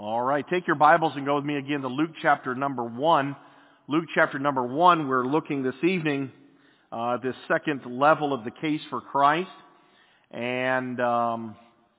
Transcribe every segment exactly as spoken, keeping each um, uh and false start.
All right, take your Bibles and go with me again to Luke chapter number one. Luke chapter number one, we're looking this evening uh, this second level of the case for Christ. And um,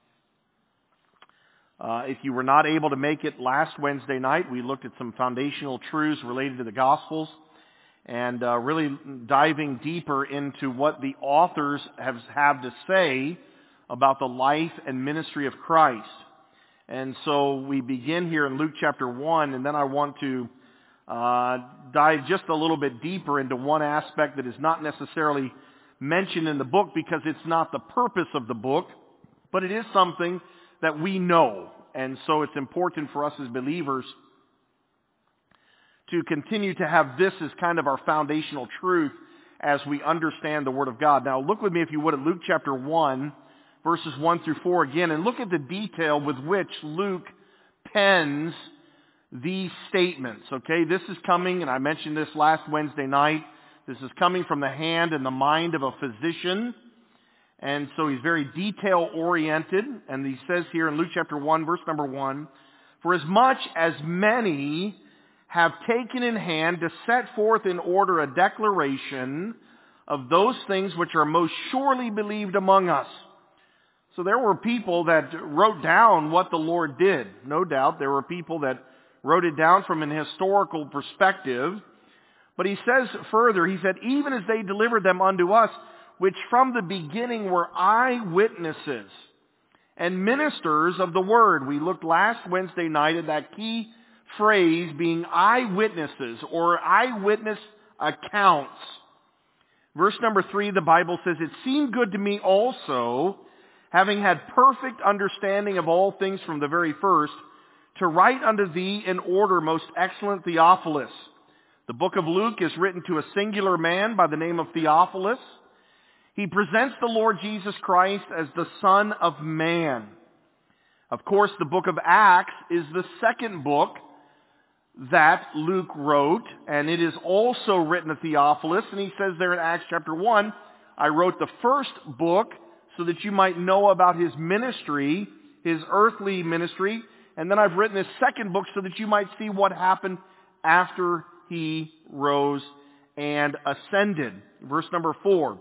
uh, if you were not able to make it last Wednesday night, we looked at some foundational truths related to the Gospels and uh, really diving deeper into what the authors have, have to say about the life and ministry of Christ. And so we begin here in Luke chapter one, and then I want to uh, dive just a little bit deeper into one aspect that is not necessarily mentioned in the book because it's not the purpose of the book, but it is something that we know. And so it's important for us as believers to continue to have this as kind of our foundational truth as we understand the Word of God. Now look with me, if you would, at Luke chapter one, verses one through four again, and look at the detail with which Luke pens these statements, okay? This is coming, and I mentioned this last Wednesday night, this is coming from the hand and the mind of a physician, and so he's very detail-oriented, and he says here in Luke chapter one, verse number one, "For as much as many have taken in hand to set forth in order a declaration of those things which are most surely believed among us." So there were people that wrote down what the Lord did. No doubt there were people that wrote it down from an historical perspective. But he says further, he said, "Even as they delivered them unto us, which from the beginning were eyewitnesses and ministers of the word." We looked last Wednesday night at that key phrase being eyewitnesses or eyewitness accounts. Verse number three, the Bible says, "It seemed good to me also, having had perfect understanding of all things from the very first, to write unto thee in order, most excellent Theophilus." The book of Luke is written to a singular man by the name of Theophilus. He presents the Lord Jesus Christ as the Son of Man. Of course, the book of Acts is the second book that Luke wrote, and it is also written to Theophilus, and he says there in Acts chapter one, "I wrote the first book so that you might know about his ministry, his earthly ministry. And then I've written this second book so that you might see what happened after he rose and ascended." Verse number four.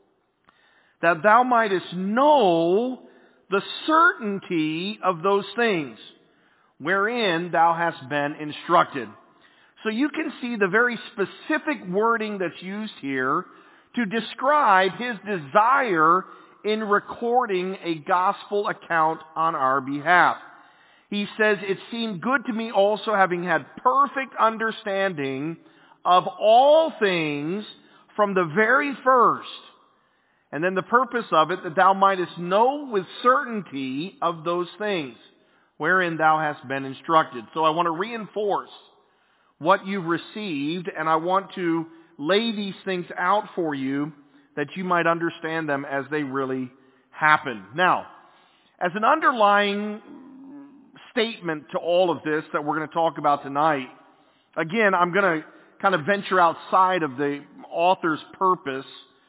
"That thou mightest know the certainty of those things wherein thou hast been instructed." So you can see the very specific wording that's used here to describe his desire in recording a gospel account on our behalf. He says, "It seemed good to me also, having had perfect understanding of all things from the very first." And then the purpose of it, that thou mightest know with certainty of those things wherein thou hast been instructed. So I want to reinforce what you've received, and I want to lay these things out for you that you might understand them as they really happen. Now, as an underlying statement to all of this that we're going to talk about tonight, again, I'm going to kind of venture outside of the author's purpose,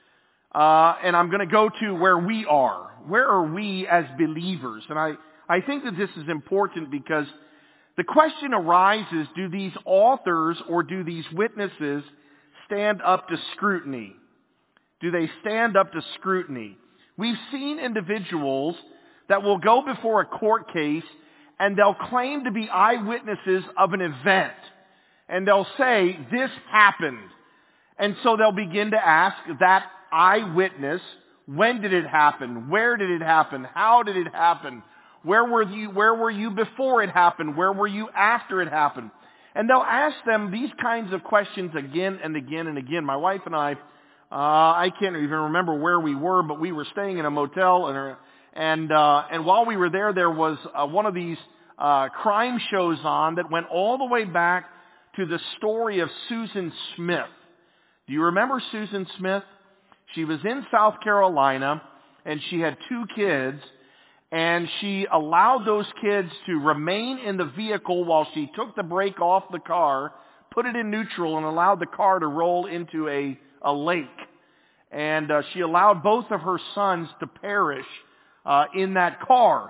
uh, and I'm going to go to where we are. Where are we as believers? And I, I think that this is important because the question arises, do these authors or do these witnesses stand up to scrutiny? Do they stand up to scrutiny? We've seen individuals that will go before a court case and they'll claim to be eyewitnesses of an event. And they'll say, "This happened." And so they'll begin to ask that eyewitness, when did it happen? Where did it happen? How did it happen? Where were you, where were you before it happened? Where were you after it happened? And they'll ask them these kinds of questions again and again and again. My wife and I, Uh, I can't even remember where we were, but we were staying in a motel, and and uh, and while we were there, there was uh, one of these uh, crime shows on that went all the way back to the story of Susan Smith. Do you remember Susan Smith? She was in South Carolina, and she had two kids, and she allowed those kids to remain in the vehicle while she took the brake off the car, put it in neutral, and allowed the car to roll into a a lake. And uh, she allowed both of her sons to perish uh, in that car.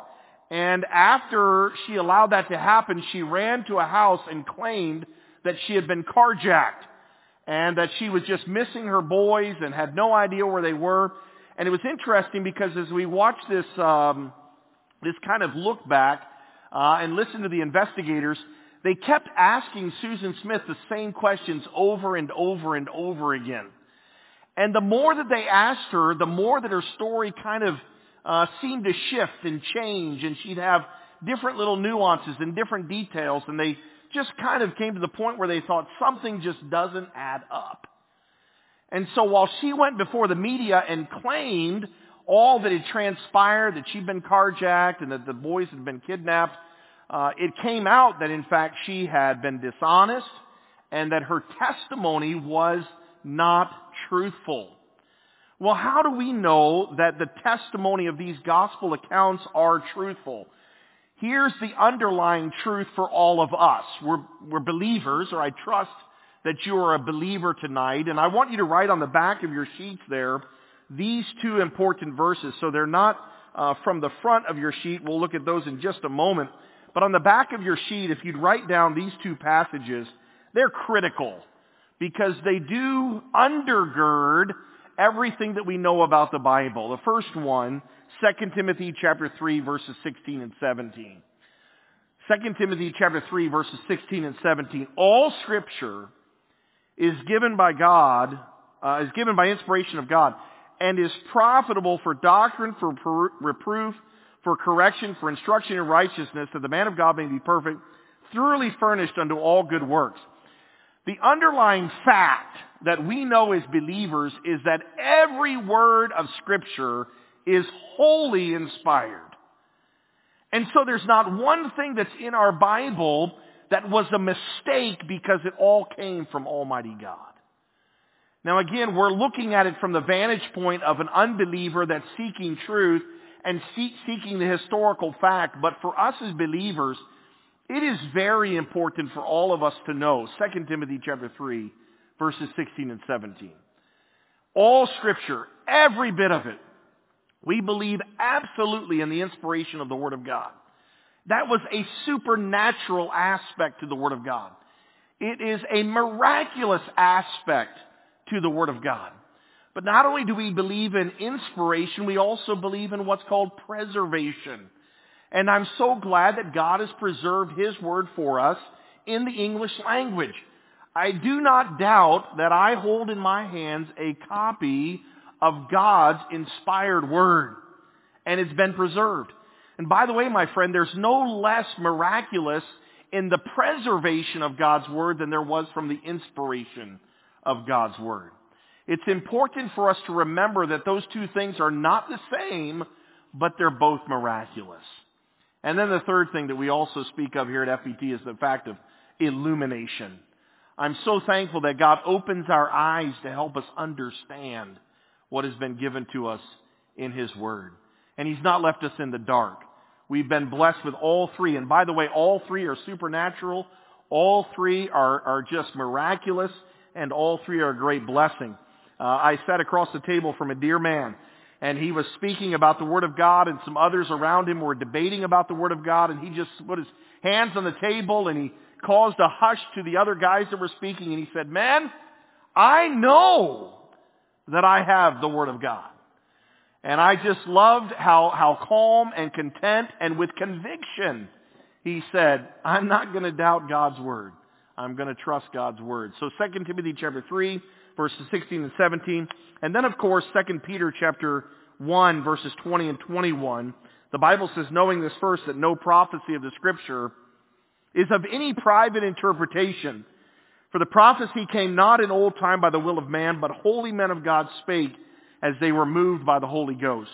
And after she allowed that to happen, she ran to a house and claimed that she had been carjacked and that she was just missing her boys and had no idea where they were. And it was interesting because as we watched this, um, this kind of look back uh, and listened to the investigators, they kept asking Susan Smith the same questions over and over and over again. And the more that they asked her, the more that her story kind of uh, seemed to shift and change, and she'd have different little nuances and different details, and they just kind of came to the point where they thought something just doesn't add up. And so while she went before the media and claimed all that had transpired, that she'd been carjacked and that the boys had been kidnapped, uh, it came out that in fact she had been dishonest and that her testimony was not truthful. Well, how do we know that the testimony of these gospel accounts are truthful? Here's the underlying truth for all of us. We're, we're believers, or I trust that you are a believer tonight, and I want you to write on the back of your sheets there these two important verses. So they're not uh, from the front of your sheet. We'll look at those in just a moment. But on the back of your sheet, if you'd write down these two passages, they're critical because they do undergird everything that we know about the Bible. The first one, Second Timothy chapter three, verses sixteen and seventeen. Second Timothy chapter three, verses sixteen and seventeen. All Scripture is given by God, uh, is given by inspiration of God, and is profitable for doctrine, for per- reproof, for correction, for instruction in righteousness, that the man of God may be perfect, thoroughly furnished unto all good works. The underlying fact that we know as believers is that every word of Scripture is wholly inspired. And so there's not one thing that's in our Bible that was a mistake because it all came from Almighty God. Now again, we're looking at it from the vantage point of an unbeliever that's seeking truth and seek, seeking the historical fact. But for us as believers, it is very important for all of us to know Second Timothy chapter three, verses sixteen and seventeen. All Scripture, every bit of it, we believe absolutely in the inspiration of the Word of God. That was a supernatural aspect to the Word of God. It is a miraculous aspect to the Word of God. But not only do we believe in inspiration, we also believe in what's called preservation. And I'm so glad that God has preserved His Word for us in the English language. I do not doubt that I hold in my hands a copy of God's inspired Word, and it's been preserved. And by the way, my friend, there's no less miraculous in the preservation of God's Word than there was from the inspiration of God's Word. It's important for us to remember that those two things are not the same, but they're both miraculous. And then the third thing that we also speak of here at F B T is the fact of illumination. I'm so thankful that God opens our eyes to help us understand what has been given to us in His Word. And He's not left us in the dark. We've been blessed with all three. And by the way, all three are supernatural. All three are, are just miraculous. And all three are a great blessing. Uh, I sat across the table from a dear man, and he was speaking about the Word of God, and some others around him were debating about the Word of God, and he just put his hands on the table, and he caused a hush to the other guys that were speaking, and he said, "Man, I know that I have the Word of God." And I just loved how, how calm and content and with conviction he said, "I'm not going to doubt God's Word. I'm going to trust God's Word." So Second Timothy chapter three, verses sixteen and seventeen. And then, of course, Second Peter chapter one, verses twenty and twenty-one. The Bible says, knowing this first, that no prophecy of the Scripture is of any private interpretation. For the prophecy came not in old time by the will of man, but holy men of God spake as they were moved by the Holy Ghost.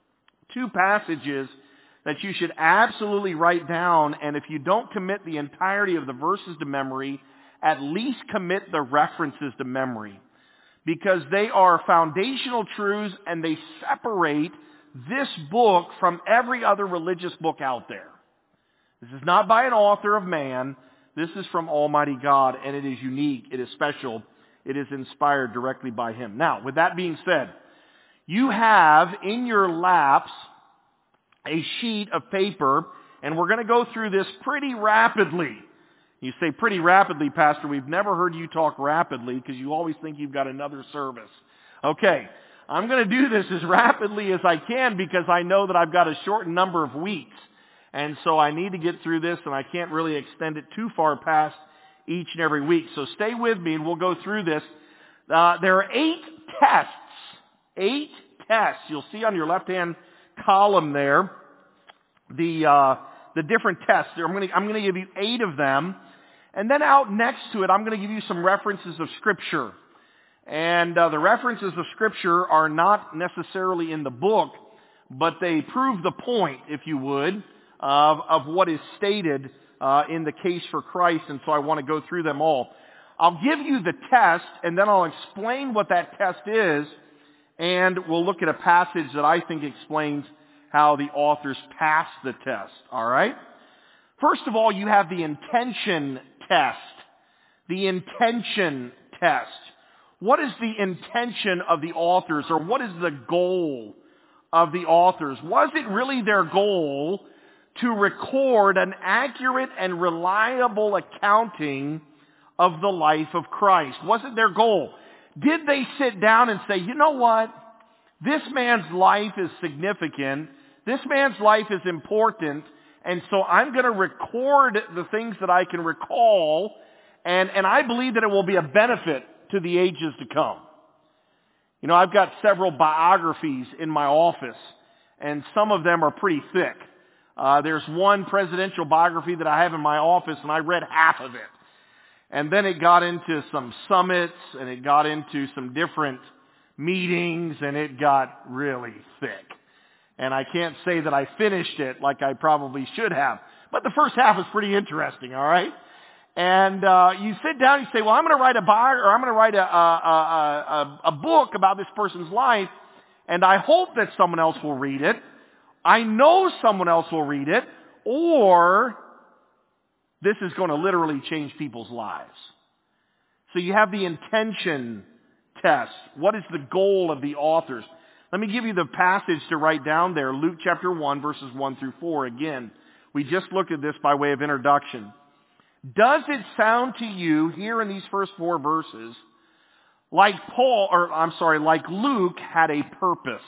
Two passages that you should absolutely write down, and if you don't commit the entirety of the verses to memory, at least commit the references to memory. Because they are foundational truths, and they separate this book from every other religious book out there. This is not by an author of man. This is from Almighty God, and it is unique. It is special. It is inspired directly by Him. Now, with that being said, you have in your laps a sheet of paper, and we're going to go through this pretty rapidly. You say, pretty rapidly, Pastor. We've never heard you talk rapidly because you always think you've got another service. Okay, I'm going to do this as rapidly as I can because I know that I've got a short number of weeks. And so I need to get through this, and I can't really extend it too far past each and every week. So stay with me, and we'll go through this. Uh, there are eight tests. Eight tests. You'll see on your left-hand column there the uh, the different tests. I'm going to I'm going to give you eight of them. And then out next to it, I'm going to give you some references of Scripture. And uh, the references of Scripture are not necessarily in the book, but they prove the point, if you would, of, of what is stated uh, in the case for Christ. And so I want to go through them all. I'll give you the test, and then I'll explain what that test is, and we'll look at a passage that I think explains how the authors passed the test. All right? First of all, you have the intention test. The intention test. What is the intention of the authors, or what is the goal of the authors? Was it really their goal to record an accurate and reliable accounting of the life of Christ? Was it their goal? Did they sit down and say, you know what? This man's life is significant. This man's life is important. And so I'm going to record the things that I can recall, and, and I believe that it will be a benefit to the ages to come. You know, I've got several biographies in my office, and some of them are pretty thick. Uh, there's one presidential biography that I have in my office, and I read half of it. And then it got into some summits, and it got into some different meetings, and it got really thick. And I can't say that I finished it like I probably should have. But the first half is pretty interesting, all right? And uh, you sit down and you say, well, I'm going to write a bio, or I'm going to write a, a, a, a, a book about this person's life, and I hope that someone else will read it. I know someone else will read it, or this is going to literally change people's lives. So you have the intention test. What is the goal of the authors? Let me give you the passage to write down there, Luke chapter one, verses one through four. Again, we just looked at this by way of introduction. Does it sound to you, here in these first four verses, like Paul, or I'm sorry, like Luke had a purpose?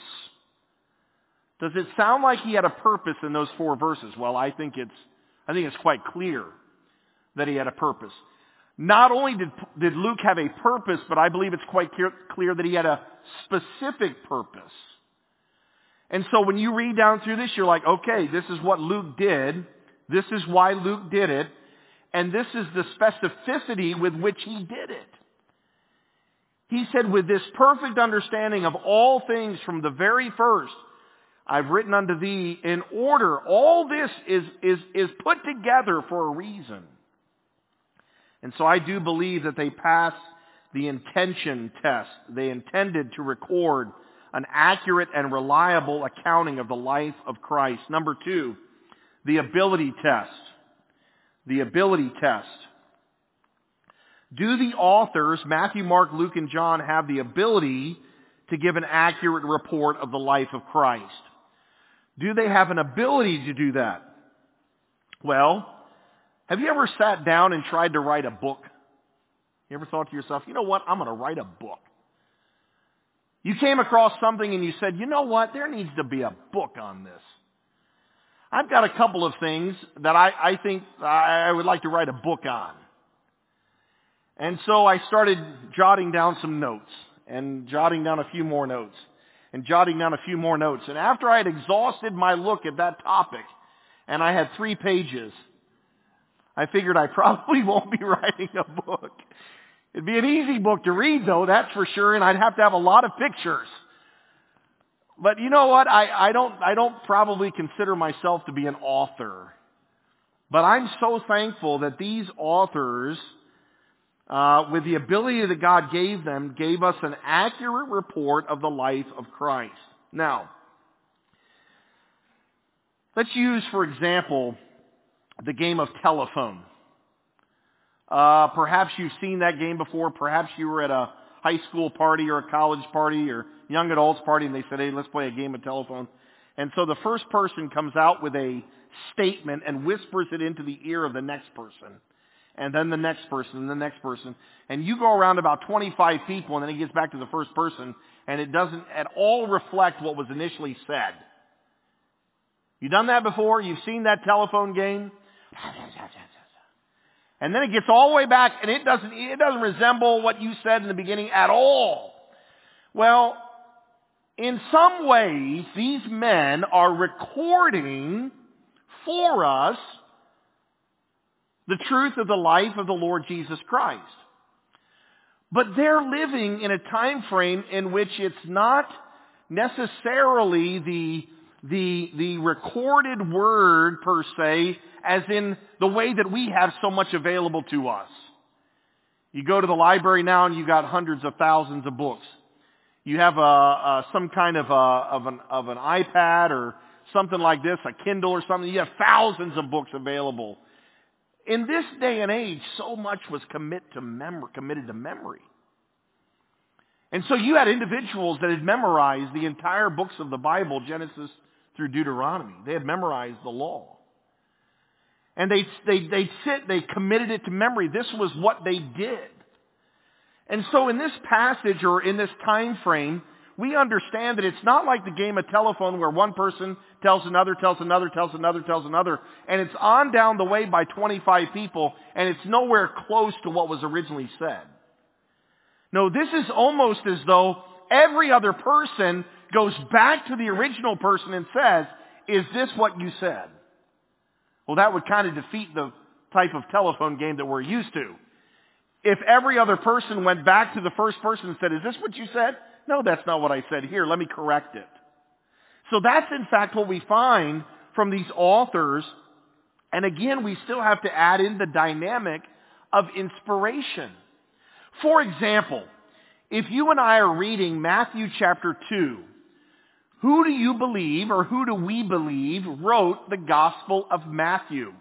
Does it sound like he had a purpose in those four verses? Well, I think it's, I think it's quite clear that he had a purpose. Not only did, did Luke have a purpose, but I believe it's quite clear, clear that he had a specific purpose. And so when you read down through this, you're like, okay, this is what Luke did. This is why Luke did it. And this is the specificity with which he did it. He said, with this perfect understanding of all things from the very first, I've written unto thee in order. All this is, is, is put together for a reason. And so I do believe that they passed the intention test. They intended to record an accurate and reliable accounting of the life of Christ. Number two, the ability test. The ability test. Do the authors, Matthew, Mark, Luke, and John, have the ability to give an accurate report of the life of Christ? Do they have an ability to do that? Well, have you ever sat down and tried to write a book? You ever thought to yourself, you know what, I'm going to write a book. You came across something and you said, you know what, there needs to be a book on this. I've got a couple of things that I, I think I would like to write a book on. And so I started jotting down some notes and jotting down a few more notes and jotting down a few more notes. And after I had exhausted my look at that topic and I had three pages, I figured I probably won't be writing a book. It'd be an easy book to read, though, that's for sure, and I'd have to have a lot of pictures. But you know what? I, I don't I don't probably consider myself to be an author. But I'm so thankful that these authors, uh, with the ability that God gave them, gave us an accurate report of the life of Christ. Now, let's use, for example, the game of telephone. Uh, perhaps you've seen that game before. Perhaps you were at a high school party or a college party or young adults party and they said, hey, let's play a game of telephone. And so the first person comes out with a statement and whispers it into the ear of the next person. And then the next person, and the next person. And you go around about twenty-five people, and then he gets back to the first person, and it doesn't at all reflect what was initially said. You done that before? You've seen that telephone game? And then it gets all the way back, and it doesn't, it doesn't resemble what you said in the beginning at all. Well, in some ways, these men are recording for us the truth of the life of the Lord Jesus Christ. But they're living in a time frame in which it's not necessarily the, the, the recorded word per se, as in the way that we have so much available to us. You go to the library now and you got hundreds of thousands of books. You have a, a some kind of a, of an of an iPad or something like this, a Kindle or something. You have thousands of books available. In this day and age, so much was commit to mem- committed to memory. And so you had individuals that had memorized the entire books of the Bible, Genesis through Deuteronomy. They had memorized the law. And they they they sit, they committed it to memory. This was what they did. And so in this passage or in this time frame, we understand that it's not like the game of telephone where one person tells another, tells another, tells another, tells another, and it's on down the way by twenty-five people, and it's nowhere close to what was originally said. No, this is almost as though every other person goes back to the original person and says, is this what you said? Well, that would kind of defeat the type of telephone game that we're used to. If every other person went back to the first person and said, is this what you said? No, that's not what I said. Here, let me correct it. So that's in fact what we find from these authors. And again, we still have to add in the dynamic of inspiration. For example, if you and I are reading Matthew chapter two, who do you believe, or who do we believe, wrote the Gospel of Matthew?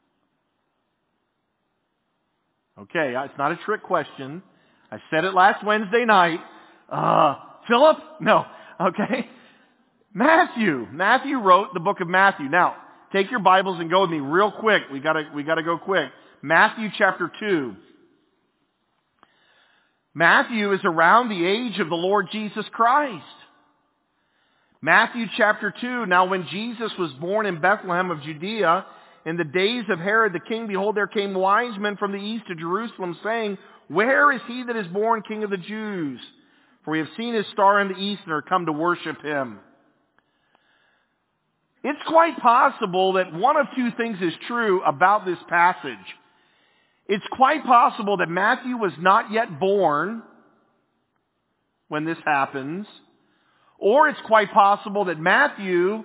Okay, it's not a trick question. I said it last Wednesday night. Uh, Philip? No. Okay. Matthew. Matthew wrote the book of Matthew. Now, take your Bibles and go with me real quick. We gotta, we gotta go quick. Matthew chapter two. Matthew is around the age of the Lord Jesus Christ. Matthew chapter two. Now when Jesus was born in Bethlehem of Judea, in the days of Herod the king, behold, there came wise men from the east to Jerusalem, saying, where is he that is born King of the Jews? For we have seen his star in the east and are come to worship him. It's quite possible that one of two things is true about this passage. It's quite possible that Matthew was not yet born when this happens, or it's quite possible that Matthew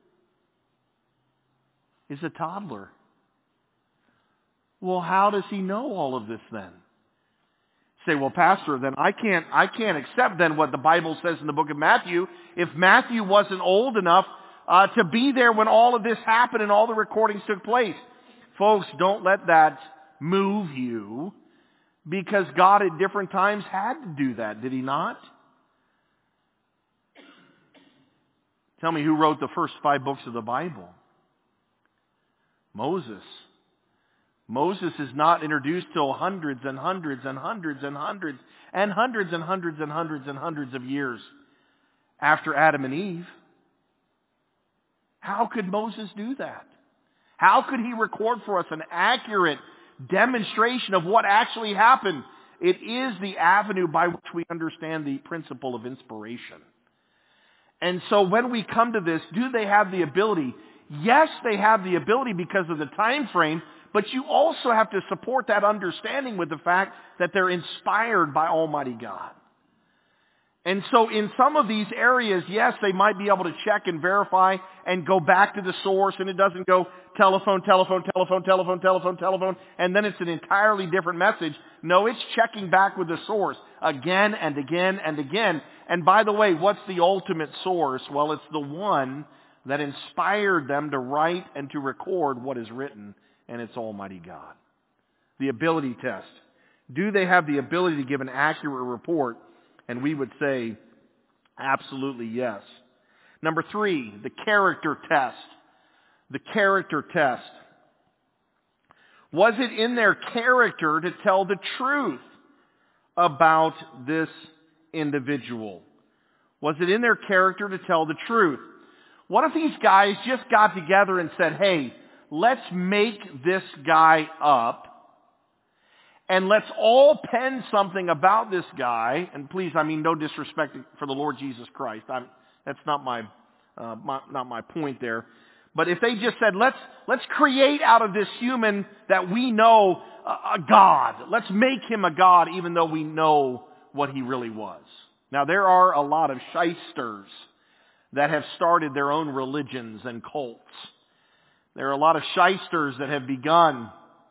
is a toddler. Well, how does he know all of this then? Say, well, Pastor, then I can't, I can't accept then what the Bible says in the book of Matthew if Matthew wasn't old enough uh, to be there when all of this happened and all the recordings took place. Folks, don't let that move you, because God at different times had to do that, did he not? Tell me who wrote the first five books of the Bible. Moses. Moses is not introduced till hundreds and hundreds and hundreds and hundreds and hundreds and hundreds and hundreds and hundreds of years after Adam and Eve. How could Moses do that? How could he record for us an accurate demonstration of what actually happened? It is the avenue by which we understand the principle of inspiration. And so when we come to this, do they have the ability? Yes, they have the ability because of the time frame, but you also have to support that understanding with the fact that they're inspired by Almighty God. And so in some of these areas, yes, they might be able to check and verify and go back to the source, and it doesn't go telephone, telephone, telephone, telephone, telephone, telephone, and then it's an entirely different message. No, it's checking back with the source again and again and again. And by the way, what's the ultimate source? Well, it's the one that inspired them to write and to record what is written, and it's Almighty God. The ability test. Do they have the ability to give an accurate report? And we would say, absolutely yes. Number three, the character test. The character test. Was it in their character to tell the truth about this individual? Was it in their character to tell the truth? What if these guys just got together and said, hey, let's make this guy up, and let's all pen something about this guy, and please, I mean no disrespect for the Lord Jesus Christ. I'm, that's not my, uh, my, not my point there. But if they just said, let's, let's create out of this human that we know a, a God. Let's make him a God even though we know what he really was. Now there are a lot of shysters that have started their own religions and cults. There are a lot of shysters that have begun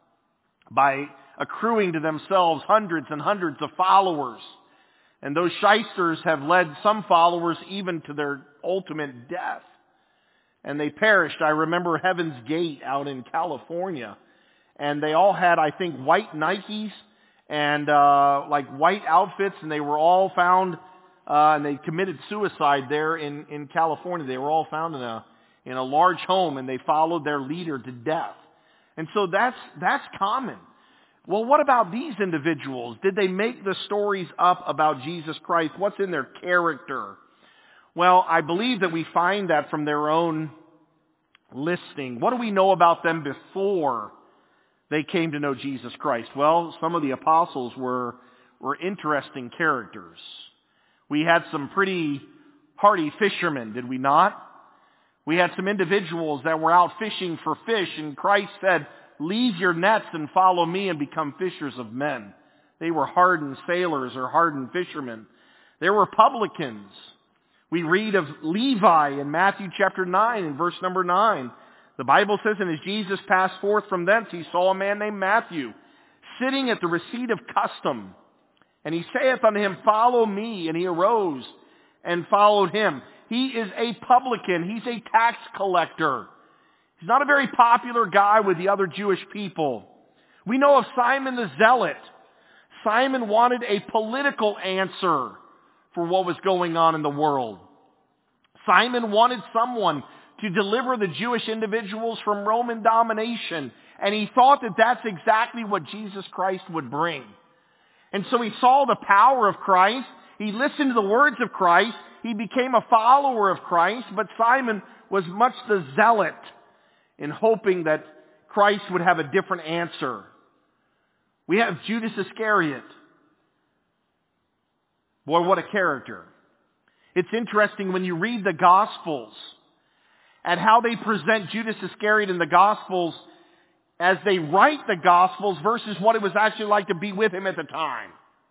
by accruing to themselves hundreds and hundreds of followers. And those shysters have led some followers even to their ultimate death. And they perished. I remember Heaven's Gate out in California. And they all had, I think, white Nikes and uh like white outfits. And they were all found, uh and they committed suicide there in, in California. They were all found in a in a large home, and they followed their leader to death. And so that's that's common. Well, what about these individuals? Did they make the stories up about Jesus Christ? What's in their character? Well, I believe that we find that from their own listing. What do we know about them before they came to know Jesus Christ? Well, some of the apostles were, were interesting characters. We had some pretty hardy fishermen, did we not? We had some individuals that were out fishing for fish, and Christ said, leave your nets and follow me and become fishers of men. They were hardened sailors or hardened fishermen. There were publicans. We read of Levi in Matthew chapter nine and verse number nine. The Bible says, and as Jesus passed forth from thence, he saw a man named Matthew sitting at the receipt of custom. And he saith unto him, follow me. And he arose and followed him. He is a publican. He's a tax collector. He's not a very popular guy with the other Jewish people. We know of Simon the Zealot. Simon wanted a political answer for what was going on in the world. Simon wanted someone to deliver the Jewish individuals from Roman domination. And he thought that that's exactly what Jesus Christ would bring. And so he saw the power of Christ. He listened to the words of Christ. He became a follower of Christ. But Simon was much the zealot in hoping that Christ would have a different answer. We have Judas Iscariot. Boy, what a character. It's interesting when you read the Gospels and how they present Judas Iscariot in the Gospels as they write the Gospels versus what it was actually like to be with him at the time.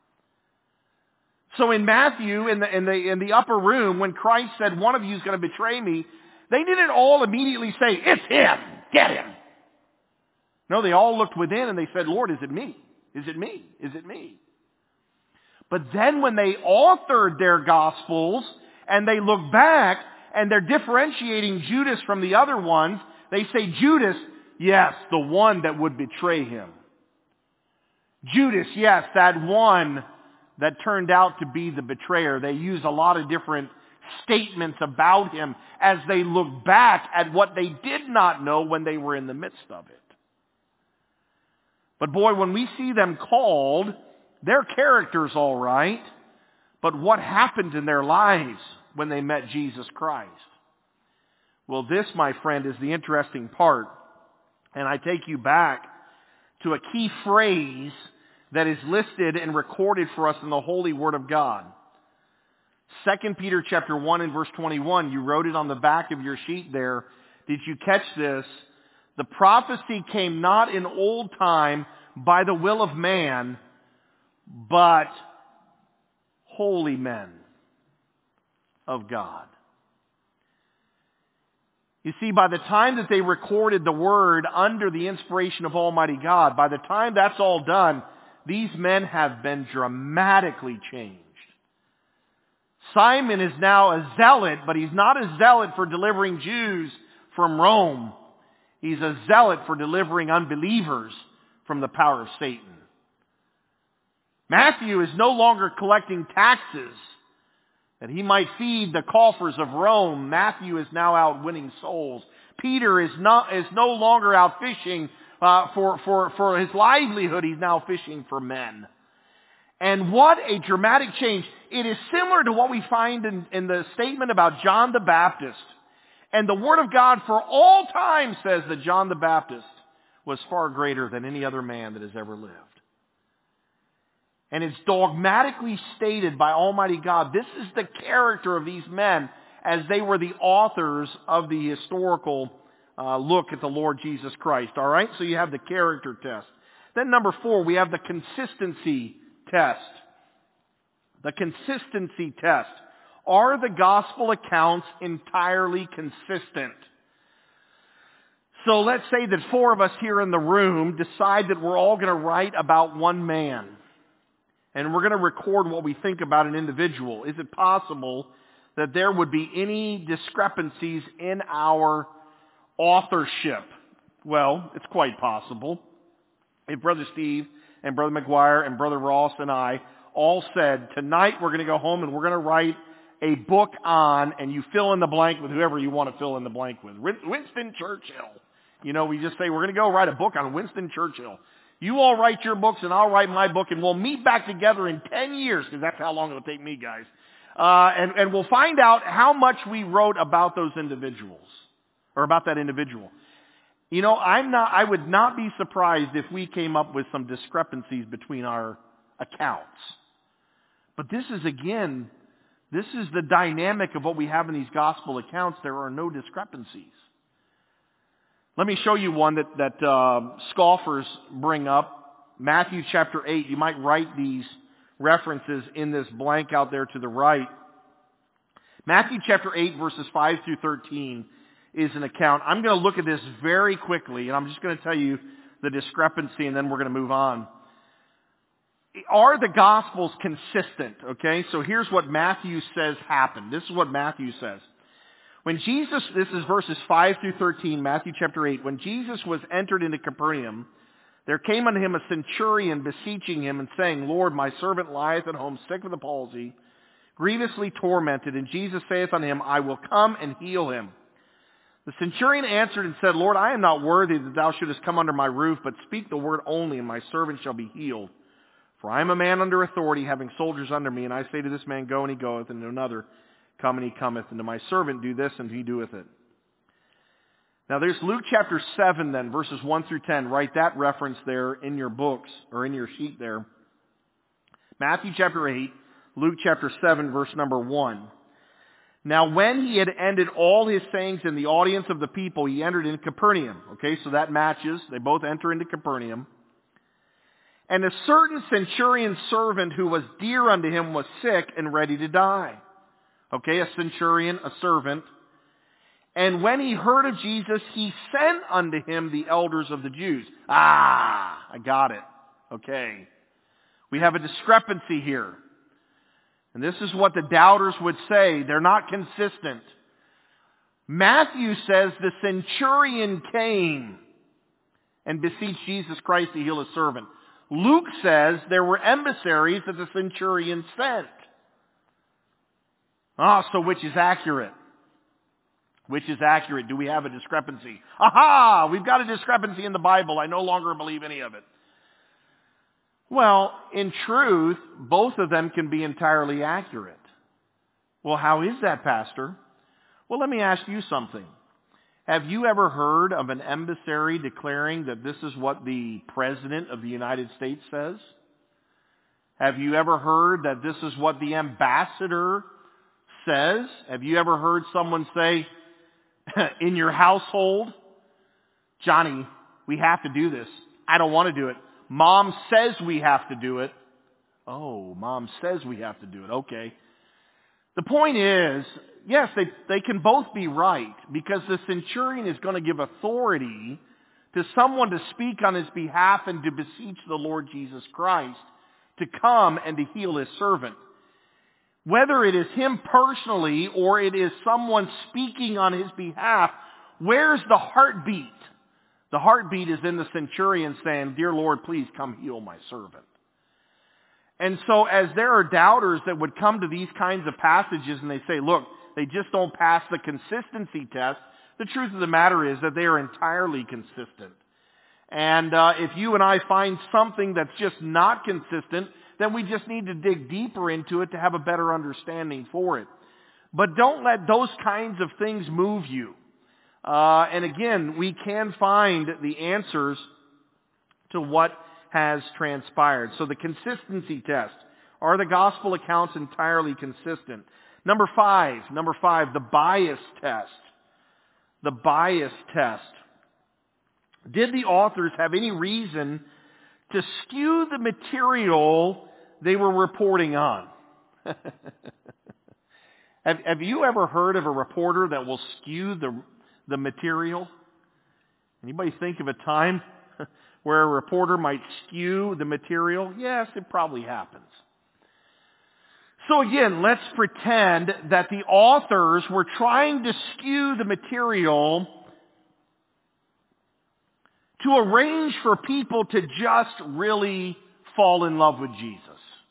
So in Matthew, in the, in the, in the upper room, when Christ said, one of you is going to betray me, they didn't all immediately say, it's him, get him. No, they all looked within and they said, Lord, is it me? Is it me? Is it me? But then when they authored their Gospels and they look back and they're differentiating Judas from the other ones, they say, Judas, yes, the one that would betray him. Judas, yes, that one that turned out to be the betrayer. They use a lot of different statements about him as they look back at what they did not know when they were in the midst of it. But boy, when we see them called, their character's all right, but what happened in their lives when they met Jesus Christ? Well, this, my friend, is the interesting part. And I take you back to a key phrase that is listed and recorded for us in the Holy Word of God. Second Peter chapter one and verse twenty-one. You wrote it on the back of your sheet there. Did you catch this? The prophecy came not in old time by the will of man, but holy men of God. You see, by the time that they recorded the Word under the inspiration of Almighty God, by the time that's all done, these men have been dramatically changed. Simon is now a zealot, but he's not a zealot for delivering Jews from Rome. He's a zealot for delivering unbelievers from the power of Satan. Matthew is no longer collecting taxes. that he might feed the coffers of Rome. Matthew is now out winning souls. Peter is not is no longer out fishing uh, for for for his livelihood. He's now fishing for men. And what a dramatic change! It is similar to what we find in, in the statement about John the Baptist. And the Word of God for all time says that John the Baptist was far greater than any other man that has ever lived. And it's dogmatically stated by Almighty God. This is the character of these men as they were the authors of the historical uh, look at the Lord Jesus Christ. All right? So you have the character test. Then number four, we have the consistency test. The consistency test. Are the gospel accounts entirely consistent? So let's say that four of us here in the room decide that we're all going to write about one man. And we're going to record what we think about an individual. Is it possible that there would be any discrepancies in our authorship? Well, it's quite possible. If Brother Steve and Brother McGuire and Brother Ross and I all said, tonight we're going to go home and we're going to write a book on, and you fill in the blank with whoever you want to fill in the blank with. Winston Churchill. You know, we just say, we're going to go write a book on Winston Churchill. You all write your books and I'll write my book, and we'll meet back together in ten years, because that's how long it'll take me, guys. Uh, and, and we'll find out how much we wrote about those individuals, or about that individual. You know, I'm not, I would not be surprised if we came up with some discrepancies between our accounts. But this is, again, this is the dynamic of what we have in these gospel accounts. There are no discrepancies. Let me show you one that, that uh, scoffers bring up. Matthew chapter eight. You might write these references in this blank out there to the right. Matthew chapter eight, verses five through thirteen is an account. I'm going to look at this very quickly, and I'm just going to tell you the discrepancy, and then we're going to move on. Are the Gospels consistent? Okay, so here's what Matthew says happened. This is what Matthew says. When Jesus, this is verses five through thirteen, Matthew chapter eight. When Jesus was entered into Capernaum, there came unto him a centurion beseeching him and saying, Lord, my servant lieth at home sick with a palsy, grievously tormented. And Jesus saith unto him, I will come and heal him. The centurion answered and said, Lord, I am not worthy that thou shouldest come under my roof, but speak the word only, and my servant shall be healed. For I am a man under authority, having soldiers under me, and I say to this man, go, and he goeth, and to another, come, and he cometh, and to my servant, do this, and he doeth it. Now there's Luke chapter seven then, verses one through ten. Write that reference there in your books, or in your sheet there. Matthew chapter eight, Luke chapter seven, verse number one. Now when he had ended all his sayings in the audience of the people, he entered into Capernaum. Okay, so that matches. They both enter into Capernaum. And a certain centurion's servant who was dear unto him was sick and ready to die. Okay, a centurion, a servant. And when he heard of Jesus, he sent unto him the elders of the Jews. Ah, I got it. Okay. We have a discrepancy here. And this is what the doubters would say. They're not consistent. Matthew says the centurion came and beseeched Jesus Christ to heal his servant. Luke says there were emissaries that the centurion sent. Ah, so which is accurate? Which is accurate? Do we have a discrepancy? Aha! We've got a discrepancy in the Bible. I no longer believe any of it. Well, in truth, both of them can be entirely accurate. Well, how is that, Pastor? Well, let me ask you something. Have you ever heard of an emissary declaring that this is what the President of the United States says? Have you ever heard that this is what the ambassador says? Have you ever heard someone say, in your household, Johnny, we have to do this. I don't want to do it. Mom says we have to do it. Oh, Mom says we have to do it. Okay. The point is, yes, they, they can both be right, because the centurion is going to give authority to someone to speak on his behalf and to beseech the Lord Jesus Christ to come and to heal his servant. Whether it is him personally or it is someone speaking on his behalf, where's the heartbeat? The heartbeat is in the centurion saying, Dear Lord, please come heal my servant. And so as there are doubters that would come to these kinds of passages and they say, look, they just don't pass the consistency test, the truth of the matter is that they are entirely consistent. And uh, if you and I find something that's just not consistent, then we just need to dig deeper into it to have a better understanding for it. But don't let those kinds of things move you. Uh, and again, we can find the answers to what has transpired. So the consistency test. Are the gospel accounts entirely consistent? Number five, number five, the bias test. The bias test. Did the authors have any reason to skew the material they were reporting on? have, have you ever heard of a reporter that will skew the, the material? Anybody think of a time where a reporter might skew the material? Yes, it probably happens. So again, let's pretend that the authors were trying to skew the material to arrange for people to just really fall in love with Jesus.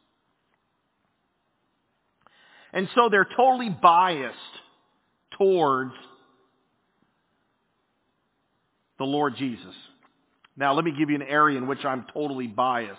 And so they're totally biased towards the Lord Jesus. Now let me give you an area in which I'm totally biased.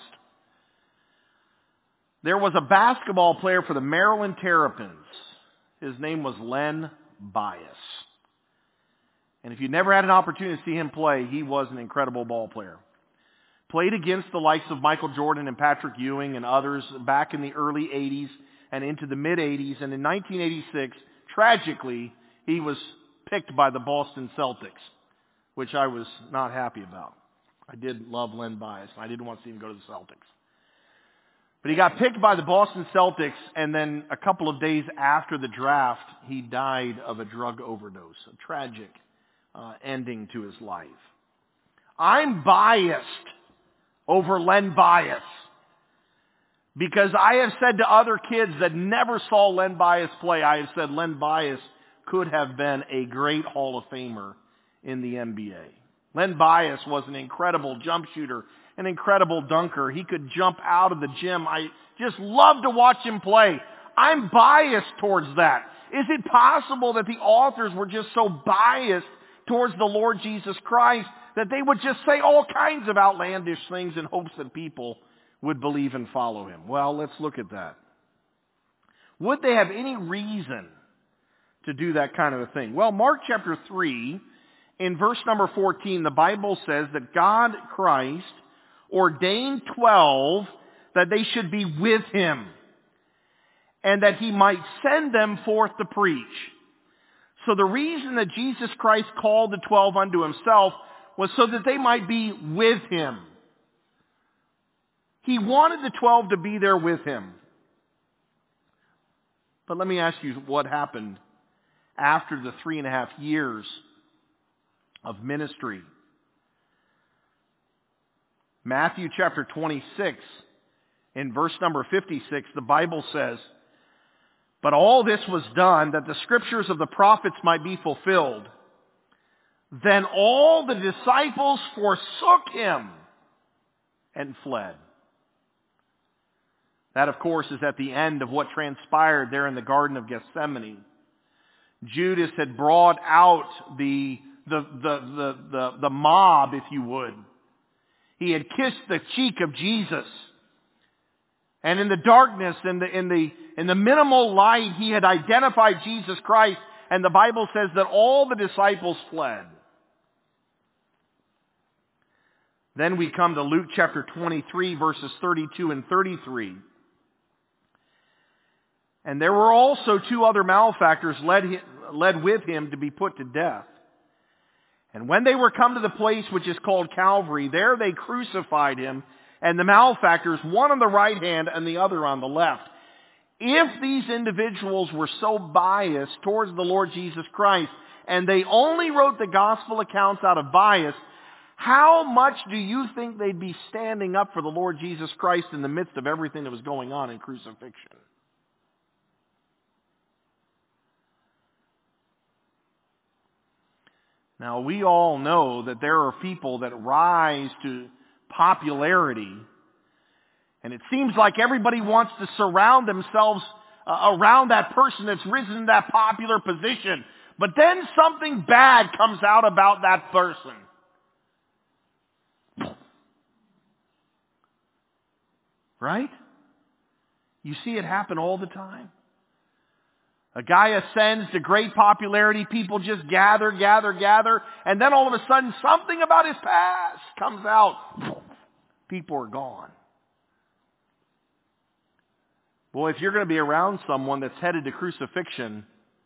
There was a basketball player for the Maryland Terrapins. His name was Len Bias. And if you never had an opportunity to see him play, he was an incredible ball player. Played against the likes of Michael Jordan and Patrick Ewing and others back in the early eighties and into the mid-eighties. And in nineteen eighty-six, tragically, he was picked by the Boston Celtics, which I was not happy about. I did love Len Bias. I didn't want to see him go to the Celtics. But he got picked by the Boston Celtics, and then a couple of days after the draft, he died of a drug overdose. A tragic uh, ending to his life. I'm biased over Len Bias because I have said to other kids that never saw Len Bias play, I have said Len Bias could have been a great Hall of Famer in the N B A. Len Bias was an incredible jump shooter, an incredible dunker. He could jump out of the gym. I just love to watch him play. I'm biased towards that. Is it possible that the authors were just so biased towards the Lord Jesus Christ that they would just say all kinds of outlandish things in hopes that people would believe and follow him? Well, let's look at that. Would they have any reason to do that kind of a thing? Well, Mark chapter three, in verse number fourteen, the Bible says that God, Christ, ordained twelve that they should be with him and that he might send them forth to preach. So the reason that Jesus Christ called the twelve unto himself was so that they might be with him. He wanted the twelve to be there with him. But let me ask you what happened after the three and a half years of ministry. Matthew chapter twenty-six, in verse number fifty-six, the Bible says, "But all this was done that the scriptures of the prophets might be fulfilled. Then all the disciples forsook him and fled." That, of course, is at the end of what transpired there in the Garden of Gethsemane. Judas had brought out the, the, the, the, the, the mob, if you would. He had kissed the cheek of Jesus. And in the darkness, in the, in the, in the minimal light, he had identified Jesus Christ. And the Bible says that all the disciples fled. Then we come to Luke chapter twenty-three, verses thirty-two and thirty-three. "And there were also two other malefactors led, led with him to be put to death. And when they were come to the place which is called Calvary, there they crucified him, and the malefactors, one on the right hand and the other on the left." If these individuals were so biased towards the Lord Jesus Christ, and they only wrote the gospel accounts out of bias, how much do you think they'd be standing up for the Lord Jesus Christ in the midst of everything that was going on in crucifixion? Now, we all know that there are people that rise to popularity And it seems like everybody wants to surround themselves uh, around that person that's risen to that popular position. But then something bad comes out about that person. Right? You see it happen all the time. A guy ascends to great popularity, people just gather, gather, gather, and then all of a sudden something about his past comes out. People are gone. Boy, if you're going to be around someone that's headed to crucifixion,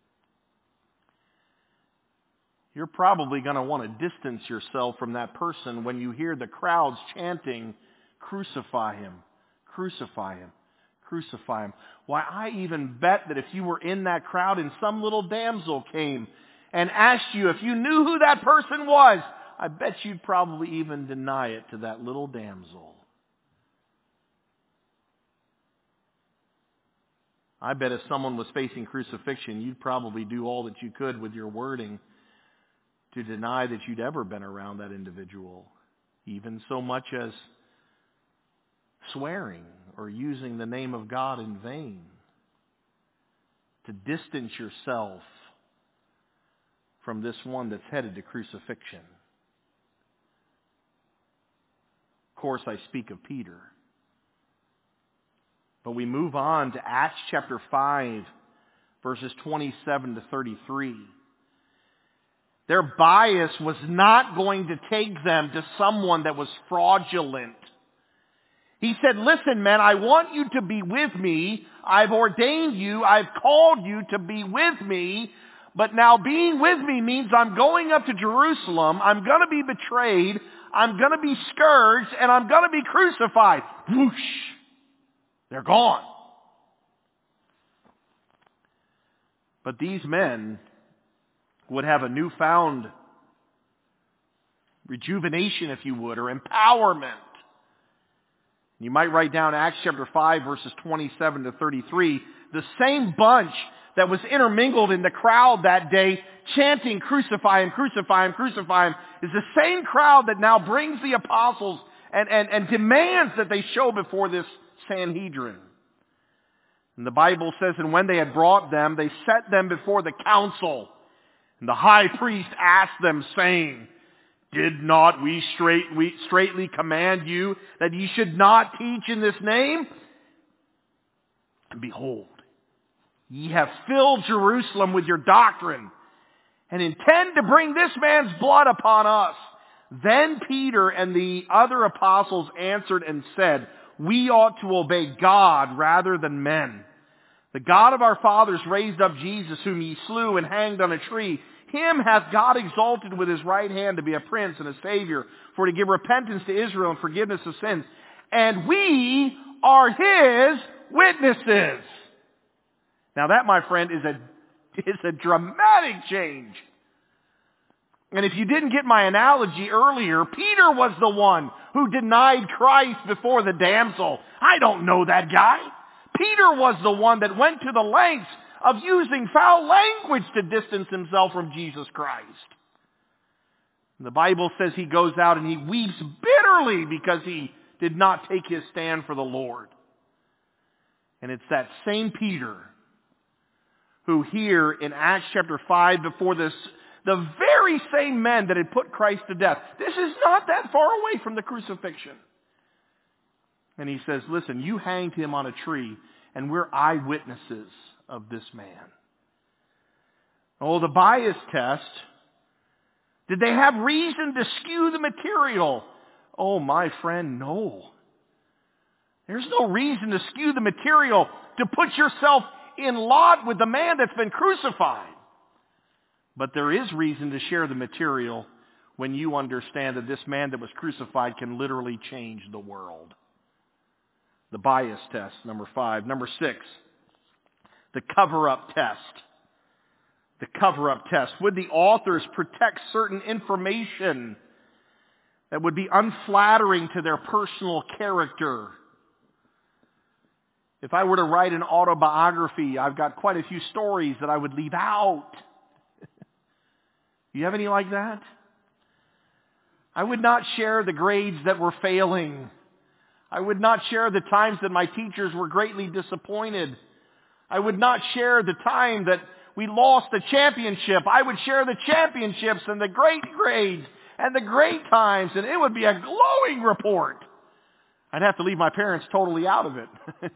you're probably going to want to distance yourself from that person when you hear the crowds chanting, "Crucify him, crucify him, crucify him." Why, I even bet that if you were in that crowd and some little damsel came and asked you if you knew who that person was, I bet you'd probably even deny it to that little damsel. I bet if someone was facing crucifixion, you'd probably do all that you could with your wording to deny that you'd ever been around that individual, even so much as swearing or using the name of God in vain, to distance yourself from this one that's headed to crucifixion. Of course, I speak of Peter. But we move on to Acts chapter five, verses twenty-seven to thirty-three. Their bias was not going to take them to someone that was fraudulent. He said, "Listen, men, I want you to be with me. I've ordained you. I've called you to be with me. But now being with me means I'm going up to Jerusalem. I'm going to be betrayed. I'm going to be scourged. And I'm going to be crucified." Whoosh! They're gone. But these men would have a newfound rejuvenation, if you would, or empowerment. You might write down Acts chapter five, verses twenty-seven to thirty-three. The same bunch that was intermingled in the crowd that day, chanting, "Crucify him, crucify him, crucify him," is the same crowd that now brings the apostles and, and, and demands that they show before this Sanhedrin. And the Bible says, "And when they had brought them, they set them before the council. And the high priest asked them, saying, Did not we, straight, we straightly command you that ye should not teach in this name? And behold, ye have filled Jerusalem with your doctrine, and intend to bring this man's blood upon us." Then Peter and the other apostles answered and said, "We ought to obey God rather than men. The God of our fathers raised up Jesus, whom ye slew and hanged on a tree. Him hath God exalted with his right hand to be a prince and a savior, for to give repentance to Israel and forgiveness of sins. And we are his witnesses." Now that, my friend, is a, is a dramatic change. And if you didn't get my analogy earlier, Peter was the one who denied Christ before the damsel. I don't know that guy. Peter was the one that went to the lengths of using foul language to distance himself from Jesus Christ. And the Bible says he goes out and he weeps bitterly because he did not take his stand for the Lord. And it's that same Peter who here in Acts chapter five, before this, the very same men that had put Christ to death. This is not that far away from the crucifixion. And he says, "Listen, you hanged him on a tree, and we're eyewitnesses of this man." Oh, the bias test. Did they have reason to skew the material? Oh, my friend, no. There's no reason to skew the material, to put yourself in lot with the man that's been crucified. But there is reason to share the material when you understand that this man that was crucified can literally change the world. The bias test, number five. Number six, the cover-up test. The cover-up test. Would the authors protect certain information that would be unflattering to their personal character? If I were to write an autobiography, I've got quite a few stories that I would leave out. You have any like that? I would not share the grades that were failing. I would not share the times that my teachers were greatly disappointed. I would not share the time that we lost the championship. I would share the championships and the great grades and the great times, and it would be a glowing report. I'd have to leave my parents totally out of it.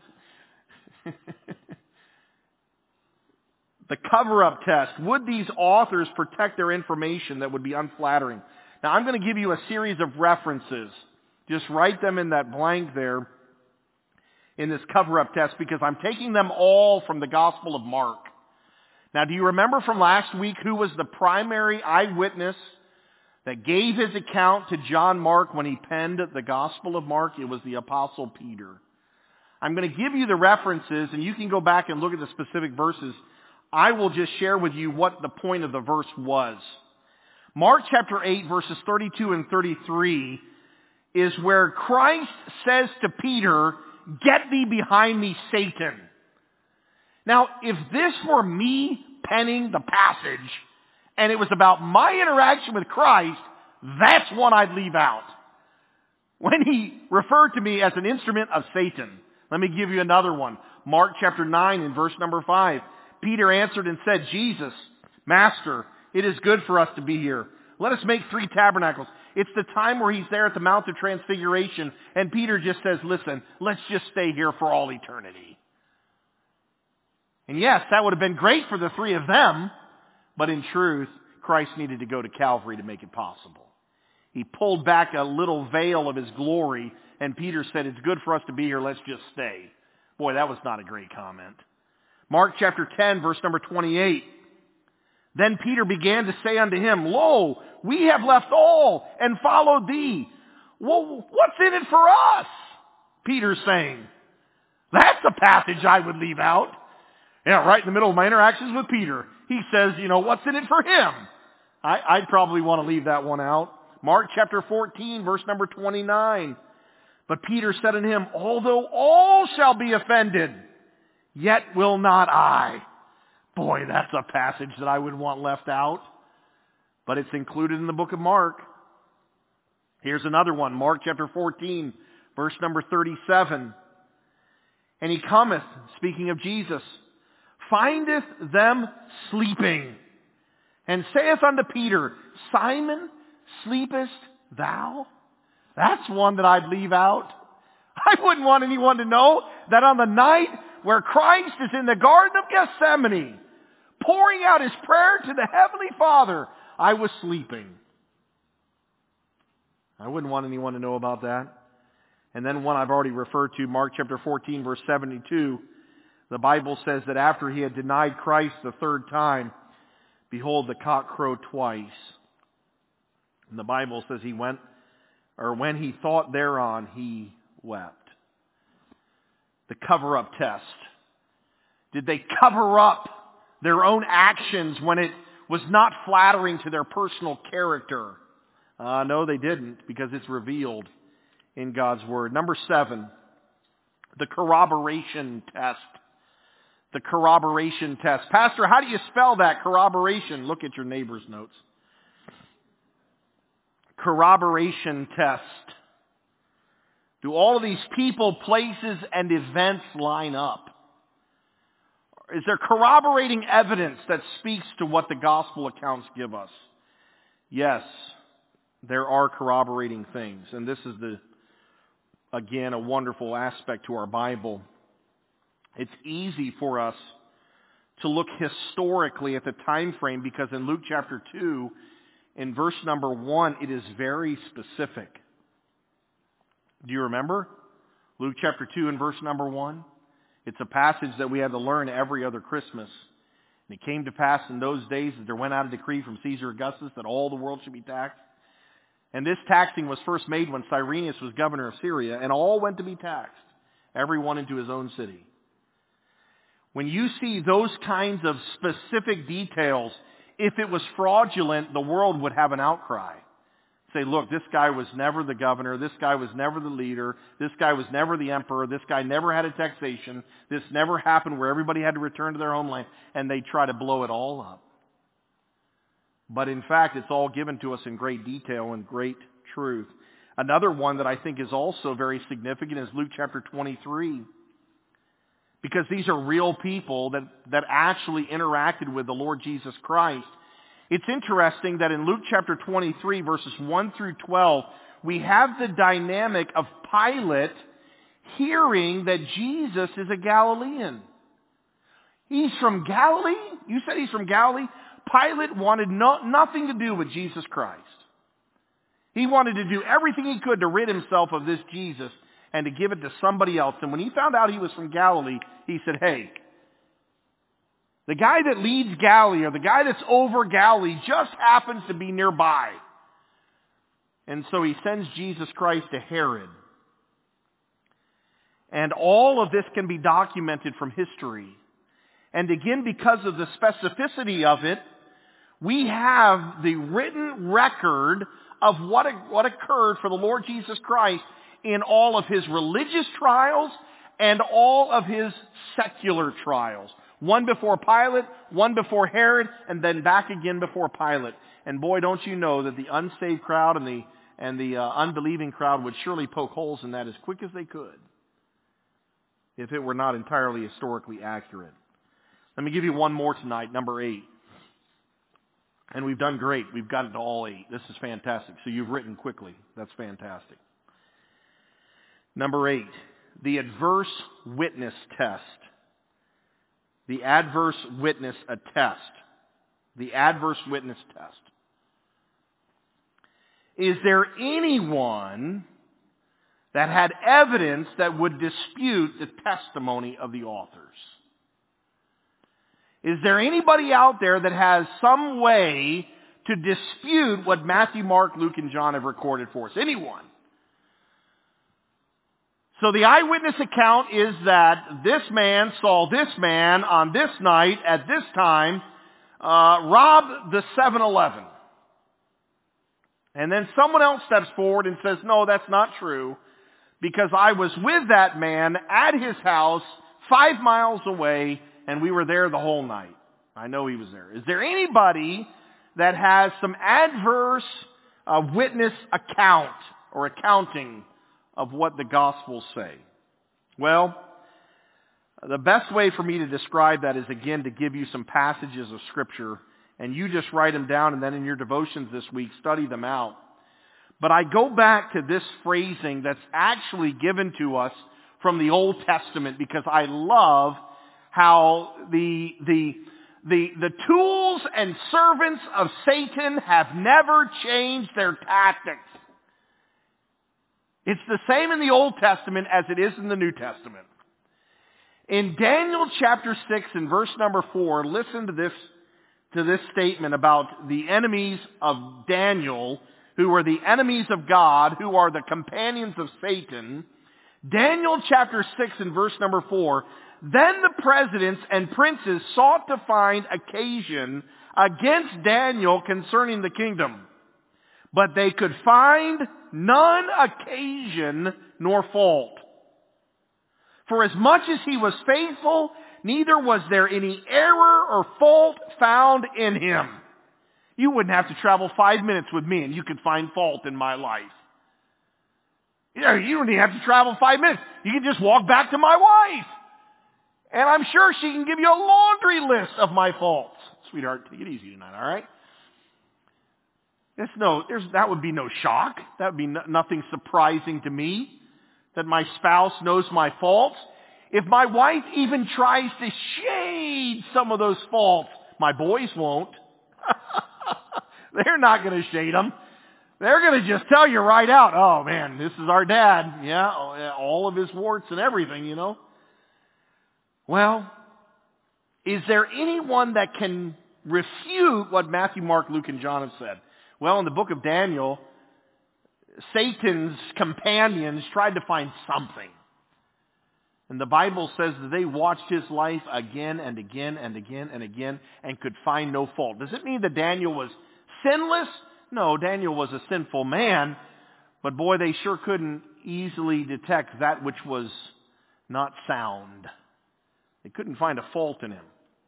The cover-up test. Would these authors protect their information that would be unflattering? Now, I'm going to give you a series of references. Just write them in that blank there in this cover-up test, because I'm taking them all from the Gospel of Mark. Now, do you remember from last week who was the primary eyewitness that gave his account to John Mark when he penned the Gospel of Mark? It was the Apostle Peter. I'm going to give you the references, and you can go back and look at the specific verses. I will just share with you what the point of the verse was. Mark chapter eight, verses thirty-two and thirty-three is where Christ says to Peter, "Get thee behind me, Satan." Now, if this were me penning the passage, and it was about my interaction with Christ, that's one I'd leave out. When he referred to me as an instrument of Satan. Let me give you another one. Mark chapter nine and verse number five. Peter answered and said, "Jesus, Master, it is good for us to be here. Let us make three tabernacles." It's the time where he's there at the Mount of Transfiguration, and Peter just says, "Listen, let's just stay here for all eternity." And yes, that would have been great for the three of them, but in truth, Christ needed to go to Calvary to make it possible. He pulled back a little veil of his glory, and Peter said, "It's good for us to be here, let's just stay." Boy, that was not a great comment. Mark chapter ten, verse number twenty-eight. Then Peter began to say unto him, "Lo, we have left all and followed thee. Well, what's in it for us?" Peter's saying, that's a passage I would leave out. Yeah, right in the middle of my interactions with Peter. He says, you know, what's in it for him? I, I'd probably want to leave that one out. Mark chapter fourteen, verse number twenty-nine. But Peter said unto him, "Although all shall be offended, yet will not I." Boy, that's a passage that I would want left out. But it's included in the book of Mark. Here's another one. Mark chapter fourteen, verse number thirty-seven. "And he cometh," speaking of Jesus, "findeth them sleeping, and saith unto Peter, Simon, sleepest thou?" That's one that I'd leave out. I wouldn't want anyone to know that on the night where Christ is in the Garden of Gethsemane, pouring out his prayer to the Heavenly Father, I was sleeping. I wouldn't want anyone to know about that. And then one I've already referred to, Mark chapter fourteen, verse seventy-two. The Bible says that after he had denied Christ the third time, behold, the cock crowed twice. And the Bible says he went, or when he thought thereon, he wept. The cover-up test. Did they cover up their own actions when it was not flattering to their personal character? Uh, no, they didn't, because it's revealed in God's Word. Number seven, the corroboration test. The corroboration test. Pastor, how do you spell that, corroboration? Look at your neighbor's notes. Corroboration test. Do all of these people, places, and events line up? Is there corroborating evidence that speaks to what the gospel accounts give us? Yes, there are corroborating things. And this is the, again, a wonderful aspect to our Bible. It's easy for us to look historically at the time frame, because in Luke chapter two, in verse number one, it is very specific. Do you remember? Luke chapter two and verse number one. It's a passage that we have to learn every other Christmas. And it came to pass in those days that there went out a decree from Caesar Augustus that all the world should be taxed. And this taxing was first made when Cyrenius was governor of Syria, and all went to be taxed, everyone into his own city. When you see those kinds of specific details, if it was fraudulent, the world would have an outcry. Say, look, this guy was never the governor, this guy was never the leader, this guy was never the emperor, this guy never had a taxation, this never happened where everybody had to return to their homeland, and they try to blow it all up. But in fact, it's all given to us in great detail and great truth. Another one that I think is also very significant is Luke chapter twenty-three. Because these are real people that, that actually interacted with the Lord Jesus Christ. It's interesting that in Luke chapter twenty-three, verses one through twelve, we have the dynamic of Pilate hearing that Jesus is a Galilean. He's from Galilee? You said he's from Galilee? Pilate wanted no, nothing to do with Jesus Christ. He wanted to do everything he could to rid himself of this Jesus and to give it to somebody else. And when he found out he was from Galilee, he said, hey, the guy that leads Galilee, or the guy that's over Galilee, just happens to be nearby. And so he sends Jesus Christ to Herod. And all of this can be documented from history. And again, because of the specificity of it, we have the written record of what, what occurred for the Lord Jesus Christ in all of his religious trials and all of his secular trials. One before Pilate, one before Herod, and then back again before Pilate. And boy, don't you know that the unsaved crowd and the, and the uh, unbelieving crowd would surely poke holes in that as quick as they could, if it were not entirely historically accurate. Let me give you one more tonight, number eight. And we've done great. We've gotten to all eight. This is fantastic. So you've written quickly. That's fantastic. Number eight, the adverse witness test. The adverse witness test. The adverse witness test. Is there anyone that had evidence that would dispute the testimony of the authors? Is there anybody out there that has some way to dispute what Matthew, Mark, Luke, and John have recorded for us? Anyone? So the eyewitness account is that this man saw this man on this night at this time uh, rob the seven eleven. And then someone else steps forward and says, no, that's not true, because I was with that man at his house five miles away, and we were there the whole night. I know he was there. Is there anybody that has some adverse uh, witness account or accounting of what the Gospels say? Well, the best way for me to describe that is, again, to give you some passages of Scripture, and you just write them down, and then in your devotions this week, study them out. But I go back to this phrasing that's actually given to us from the Old Testament, because I love how the, the, the, the tools and servants of Satan have never changed their tactics. It's the same in the Old Testament as it is in the New Testament. In Daniel chapter six and verse number four, listen to this, to this statement about the enemies of Daniel, who are the enemies of God, who are the companions of Satan. Daniel chapter six and verse number four, then the presidents and princes sought to find occasion against Daniel concerning the kingdom, but they could find none occasion nor fault. For as much as he was faithful, neither was there any error or fault found in him. You wouldn't have to travel five minutes with me and you could find fault in my life. You know, you don't even have to travel five minutes. You can just walk back to my wife. And I'm sure she can give you a laundry list of my faults. Sweetheart, take it easy tonight, all right? There's no, there's, that would be no shock. That would be no, nothing surprising to me, that my spouse knows my faults. If my wife even tries to shade some of those faults, my boys won't. They're not going to shade them. They're going to just tell you right out, oh man, this is our dad. Yeah, all of his warts and everything, you know. Well, is there anyone that can refute what Matthew, Mark, Luke, and John have said? Well, in the book of Daniel, Satan's companions tried to find something. And the Bible says that they watched his life again and again and again and again and could find no fault. Does it mean that Daniel was sinless? No, Daniel was a sinful man, but boy, they sure couldn't easily detect that which was not sound. They couldn't find a fault in him.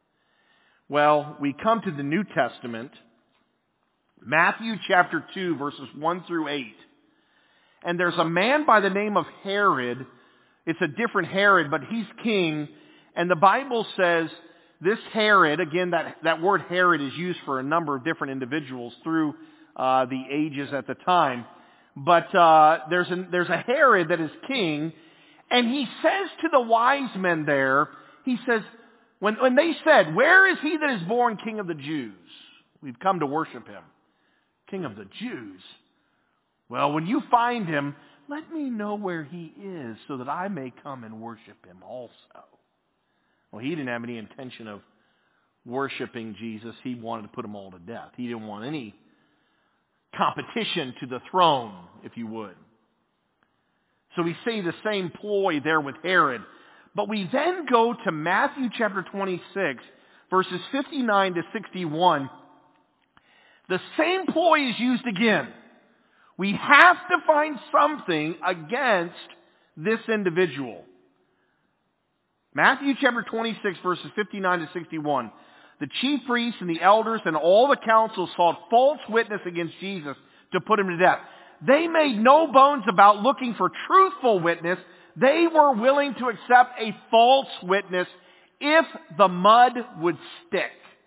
Well, we come to the New Testament, Matthew chapter two, verses one through eight. And there's a man by the name of Herod. It's a different Herod, but he's king. And the Bible says this Herod, again, that, that word Herod is used for a number of different individuals through uh, the ages at the time. But uh, there's, a, there's a Herod that is king, and he says to the wise men there, he says, when, when they said, where is he that is born King of the Jews? We've come to worship him. King of the Jews. Well, when you find him, let me know where he is so that I may come and worship him also. Well, he didn't have any intention of worshiping Jesus. He wanted to put them all to death. He didn't want any competition to the throne, if you would. So we see the same ploy there with Herod. But we then go to Matthew chapter twenty-six, verses fifty-nine to sixty-one. The same ploy is used again. We have to find something against this individual. Matthew chapter twenty-six, verses fifty-nine to sixty-one. The chief priests and the elders and all the council sought false witness against Jesus to put him to death. They made no bones about looking for truthful witness. They were willing to accept a false witness if the mud would stick.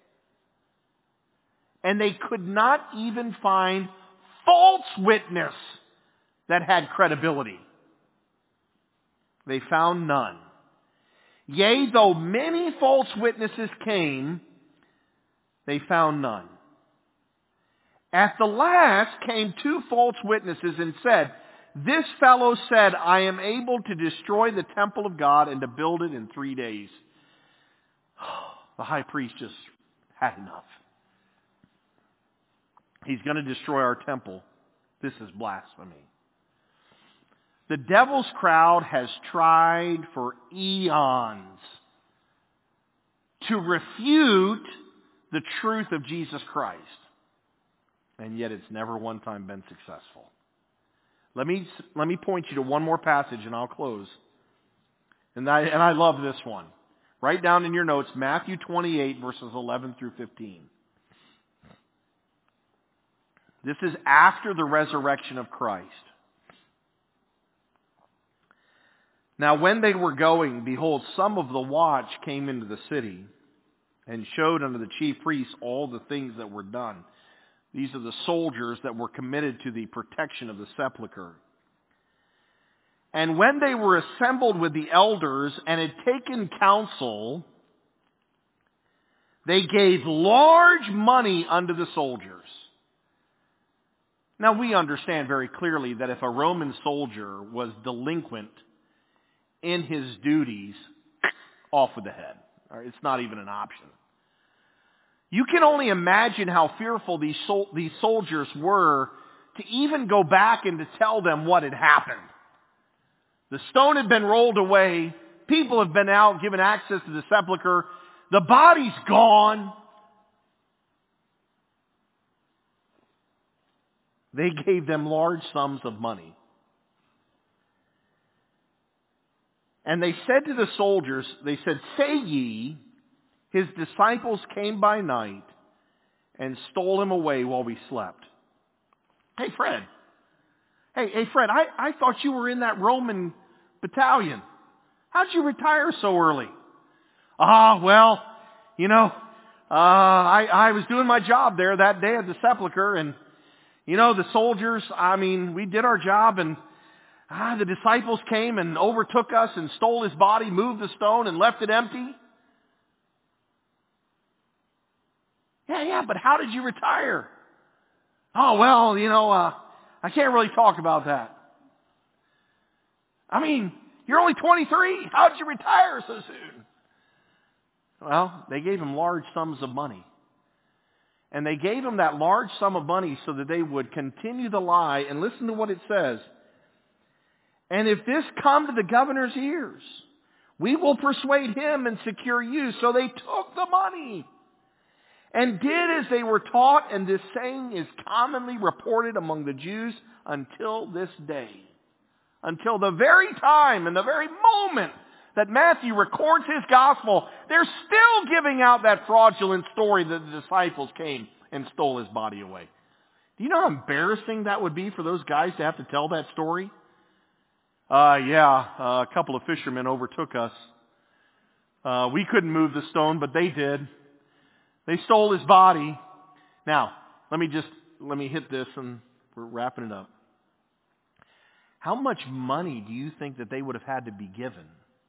And they could not even find false witness that had credibility. They found none. Yea, though many false witnesses came, they found none. At the last came two false witnesses and said, this fellow said, I am able to destroy the temple of God and to build it in three days. The high priest just had enough. He's going to destroy our temple. This is blasphemy. The devil's crowd has tried for eons to refute the truth of Jesus Christ. And yet it's never one time been successful. Let me, let me point you to one more passage and I'll close. And I, and I love this one. Write down in your notes Matthew twenty-eight, verses eleven through fifteen. This is after the resurrection of Christ. Now when they were going, behold, some of the watch came into the city and showed unto the chief priests all the things that were done. These are the soldiers that were committed to the protection of the sepulchre. And when they were assembled with the elders and had taken counsel, they gave large money unto the soldiers. Now we understand very clearly that if a Roman soldier was delinquent in his duties, off with the head. It's not even an option. You can only imagine how fearful these sol- these soldiers were to even go back and to tell them what had happened. The stone had been rolled away. People have been out, given access to the sepulcher. The body's gone. They gave them large sums of money. And they said to the soldiers, they said, say ye, his disciples came by night and stole him away while we slept. Hey, Fred. Hey, hey, Fred, I, I thought you were in that Roman battalion. How'd you retire so early? Ah, well, you know, uh, I, I was doing my job there that day at the sepulcher, and, you know, the soldiers, I mean, we did our job, and ah, the disciples came and overtook us and stole his body, moved the stone, and left it empty. Yeah, yeah, but how did you retire? Oh, well, you know, uh, I can't really talk about that. I mean, you're only twenty-three. How did you retire so soon? Well, they gave him large sums of money. And they gave him that large sum of money so that they would continue the lie. And listen to what it says. And if this come to the governor's ears, we will persuade him and secure you. So they took the money and did as they were taught, and this saying is commonly reported among the Jews until this day. Until the very time and the very moment that Matthew records his gospel, they're still giving out that fraudulent story that the disciples came and stole his body away. Do you know how embarrassing that would be for those guys to have to tell that story? Uh, yeah, uh, a couple of fishermen overtook us. Uh, we couldn't move the stone, but they did. They stole his body. Now, let me just, let me hit this and we're wrapping it up. How much money do you think that they would have had to be given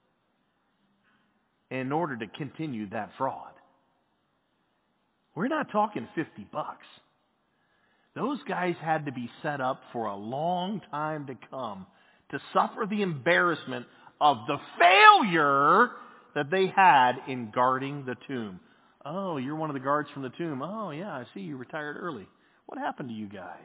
in order to continue that fraud? We're not talking fifty bucks. Those guys had to be set up for a long time to come to suffer the embarrassment of the failure that they had in guarding the tomb. Oh, you're one of the guards from the tomb. Oh, yeah, I see you retired early. What happened to you guys?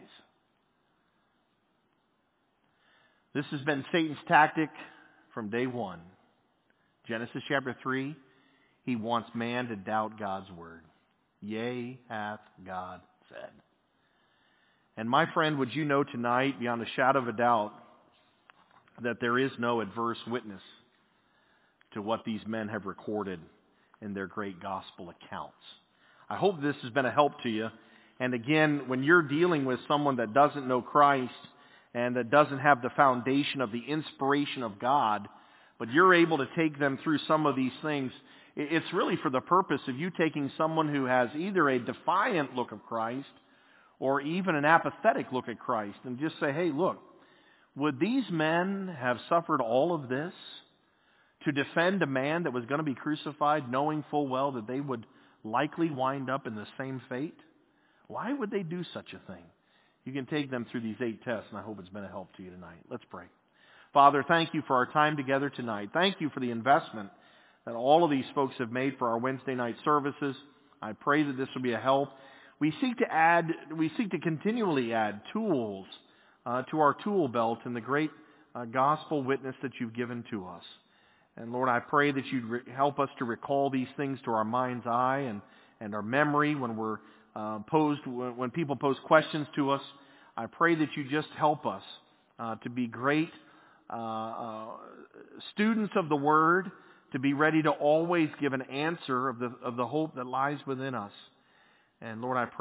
This has been Satan's tactic from day one. Genesis chapter three, he wants man to doubt God's word. Yea, hath God said. And my friend, would you know tonight, beyond a shadow of a doubt, that there is no adverse witness to what these men have recorded in their great gospel accounts. I hope this has been a help to you. And again, when you're dealing with someone that doesn't know Christ and that doesn't have the foundation of the inspiration of God, but you're able to take them through some of these things, it's really for the purpose of you taking someone who has either a defiant look of Christ or even an apathetic look at Christ and just say, hey, look, would these men have suffered all of this to defend a man that was going to be crucified, knowing full well that they would likely wind up in the same fate? Why would they do such a thing? You can take them through these eight tests, and I hope it's been a help to you tonight. Let's pray. Father, thank you for our time together tonight. Thank you for the investment that all of these folks have made for our Wednesday night services. I pray that this will be a help. We seek to add, we seek to continually add tools uh, to our tool belt in the great uh, gospel witness that you've given to us. And Lord, I pray that you'd re- help us to recall these things to our mind's eye and, and our memory when we're uh, posed, when people pose questions to us. I pray that you just help us uh, to be great uh, uh, students of the Word, to be ready to always give an answer of the of the hope that lies within us. And Lord, I pray